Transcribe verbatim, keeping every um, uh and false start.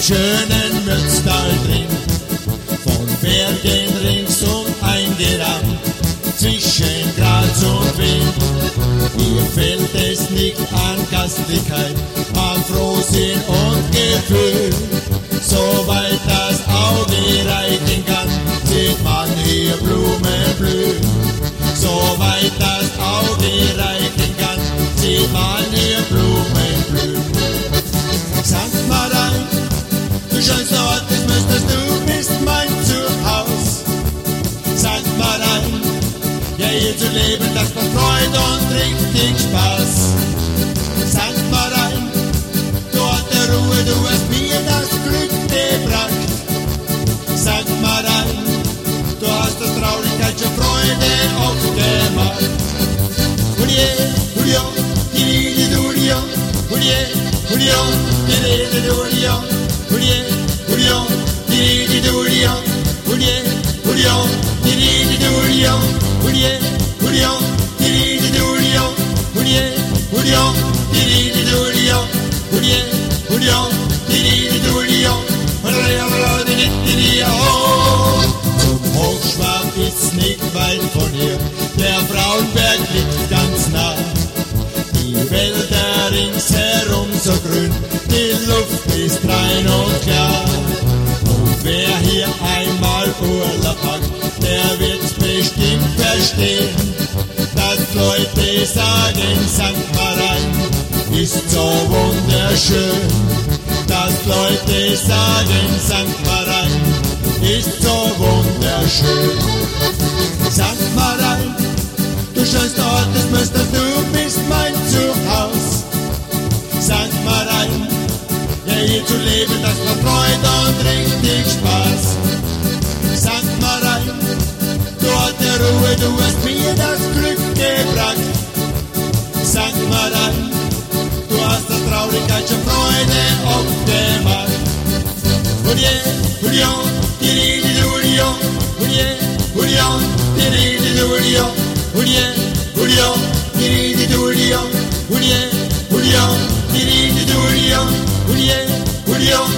schönen Mürztal drin, von Bergen ringsum eingerahmt, zwischen Graz und Wien. Hier fehlt es nicht an Gastlichkeit, an Frohsinn und Gefühl. Soweit das Auge reichen kann, sieht man hier Blumen blühen. Soweit das Auge reichen kann, sieht man hier Blumen blühen. Sankt Marien, du schönster Ort des Müsters, du bist mein Zuhause. Sankt Marien, ja hier zu leben, das macht Freude und richtig Spaß. Sankt Marien, du Ort der Ruhe, du hast mir das Glück gebracht. Sankt Marien, du hast das Traurigkeit schon Freude aufgemacht. Hulie, Hulio, Didi, Dulio, Hulie, Hulio, Didi, Dulio, Hulie, Hulio, Didi, Dulio, Hulie, Hulio, Didi, Dulio, Hulie, Hulio, Didi, Dulio, Hulie, Hulio, Didi, Dulio, Hulie, Hulio, Didi, Dulio, zum Hochschwab ist's nicht weit von hier, der Frauenberg liegt ganz nah. Die Wälder ringsherum so grün, die Luft ist rein und klar. Und wer hier einmal Urlaub hat, der wird's bestimmt verstehen, dass Leute sagen, Sankt Marien ist so wunderschön. Dass Leute sagen, Sankt Marien ist so wunderschön. Sankt Marien, du schönster Ort des Müsters, du bist mein Zuhause. Sankt Marien, ja hier zu leben, das macht Freude und richtig Spaß. Sankt Marien, du Ort der Ruhe, du hast mir das Glück gebracht. Sankt Marien, du hast das Traurigkeit schon Freude aufgemacht. Hulie, Hulio, Didi, Dulio, Hulie, Hulio, Didi, Dulio, Hulie, Hulio, Didi, Dulio, Hulie, Hulio, Didi, Dulio, Hulie, Hulio,